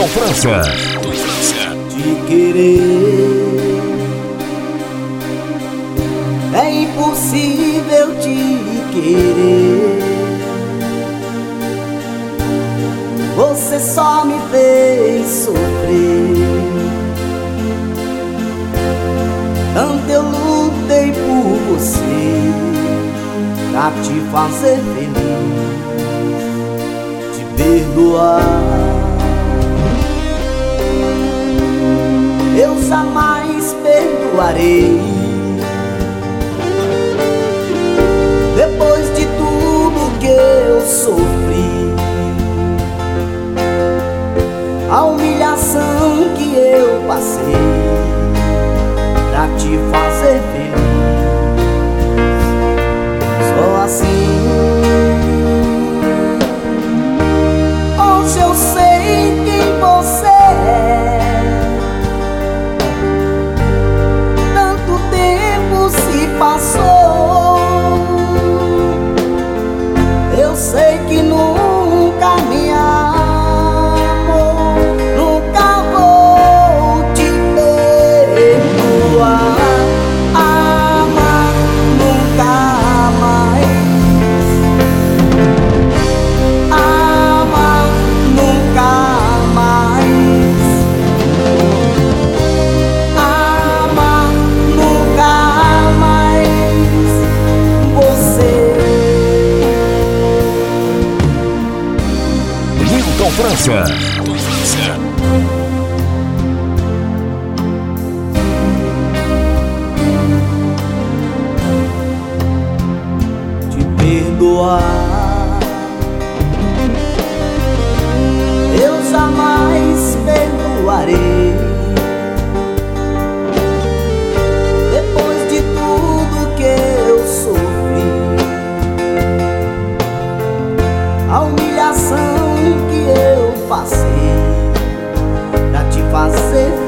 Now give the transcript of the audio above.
Milton França. Te querer é impossível te querer. Você só me fez sofrer. Tanto eu lutei por você pra te fazer feliz, te perdoar. Eu jamais perdoarei. Depois de tudo que eu sofri, a humilhação que eu passei pra te fazer feliz, só assim. Hoje eu sei quem você é. Tanto tempo se passou, eu sei que nunca me amou, nunca vou te perdoar. Amar nunca mais, amar nunca mais, amar nunca mais você. Milton França. Te perdoar eu jamais perdoarei. Depois de tudo que eu sofri, a humilhação que eu passei pra te fazer